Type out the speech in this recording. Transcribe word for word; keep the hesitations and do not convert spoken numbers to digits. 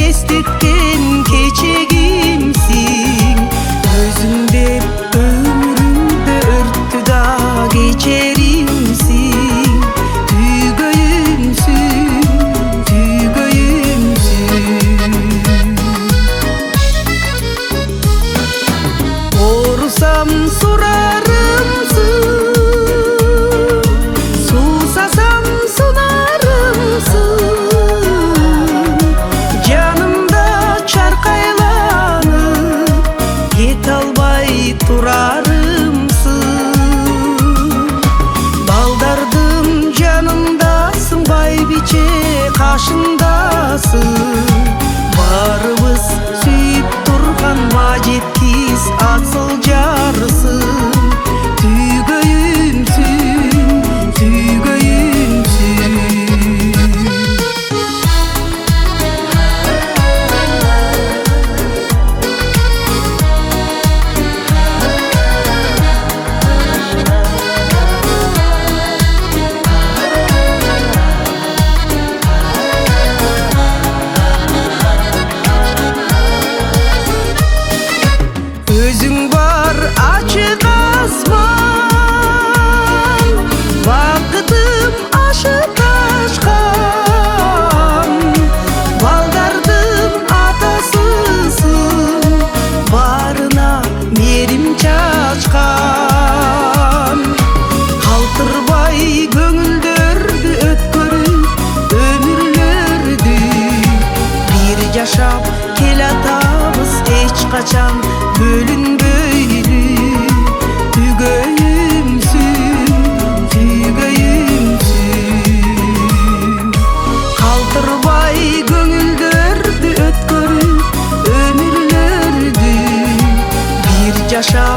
естеткен кечегимсиң. Өзүң деп өмүрүмдө өрттү да кечеримсиң. Түйгөйүмсүң, түйгөйүмсүң. Оорусам сурарымсың, суусасам сунарымсың. Жанымда чаркайланып, кете албай турарымсың. Балдардын жанындасың, байбиче кашындасың. Барыбыз сүйүп турган бажеткиз асыл жарысың. Түйгөйүмсүң, түйгөйүмсүң. Өзүң бар ачык асман, бакытым ашып ашкан. Балдардын атасысың, барына мерим чачкан. Калтырбай көңүлдөрдү өткөрүп өмүрлөрдү, бир жашап келатабыз эч качан бөлүнбөйлү. Түйгөйүмсүң, түйгөйүмсүң. Калтырбай көңүлдөрдү өткөрүп өмүрлөрдү, бир жашап